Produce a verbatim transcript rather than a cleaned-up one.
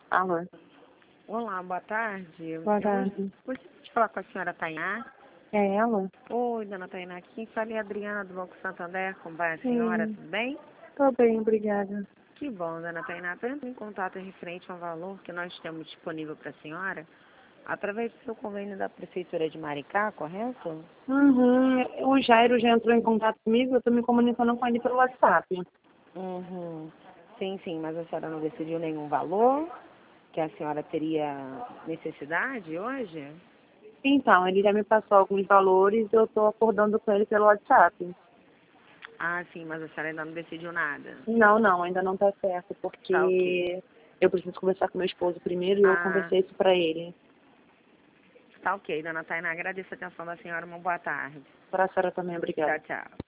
Alô, Olá, boa tarde. boa Eu tarde. gostaria de falar com a senhora Tainá. É ela? Oi, dona Tainá, aqui fala é a Adriana do Banco Santander. Como vai a senhora? Sim, Tudo bem? tô bem, obrigada. Que bom, dona Tainá. Apenas em contato referente ao valor que nós temos disponível para a senhora, através do seu convênio da Prefeitura de Maricá, correto? Uhum. O Jairo já entrou em contato comigo, eu tô me comunicando com ele pelo WhatsApp. Uhum. Sim, sim, mas a senhora não decidiu nenhum valor que a senhora teria necessidade hoje? Então, ele já me passou alguns valores e eu tô acordando com ele pelo WhatsApp. Ah, sim, mas a senhora ainda não decidiu nada. Não, não, ainda não tá certo, Tá ok. porque eu preciso conversar com meu esposo primeiro e eu Ah, conversei isso pra ele. tá ok, dona Tainá. Agradeço a atenção da senhora. Uma boa tarde. Pra senhora também, obrigada. Tchau, tchau.